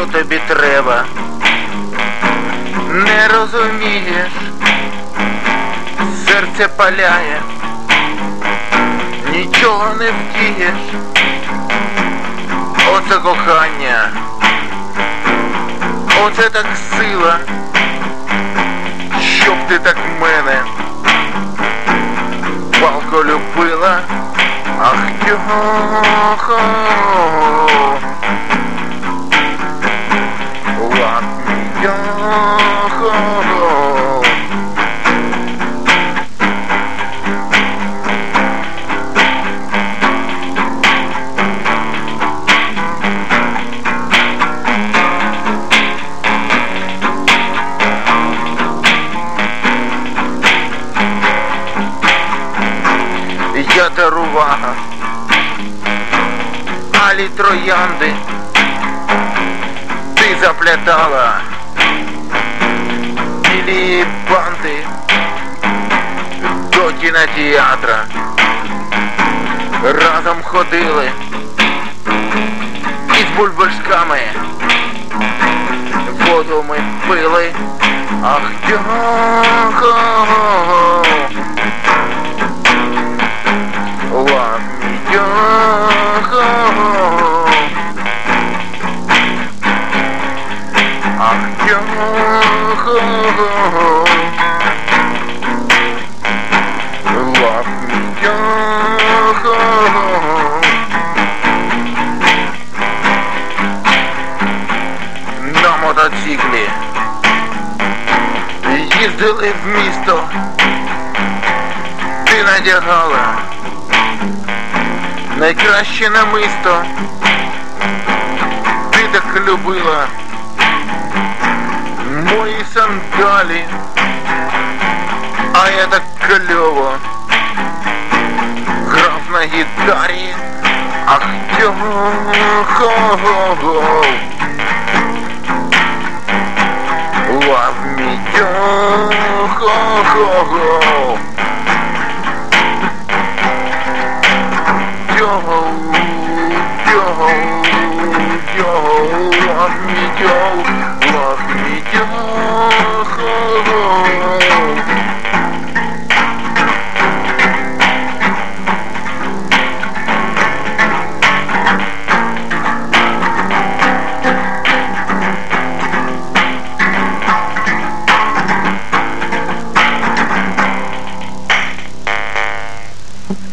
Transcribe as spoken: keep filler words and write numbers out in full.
тобі треба, не розумієш, серце паляє, нічого не вдієш. Оце кохання, оце так сила, щоб ти так мене палко любила. Ах, йо-хо, love me, йо-хо. Я дарувала алі троянди, ти заплетала білі банти до кінотеатра. Разом ходили із бульбашками, воду ми пили. Ах, йо-хо, love me, йо-хо. Ах, йо-хо, love me, йо-хо. На мотоциклі їздили в місто, ти надягала найкраще намисто, ти так любила мої сандалі, а я так кльово грав на гітарі. Ах, йо-хо, love me, йо-хо.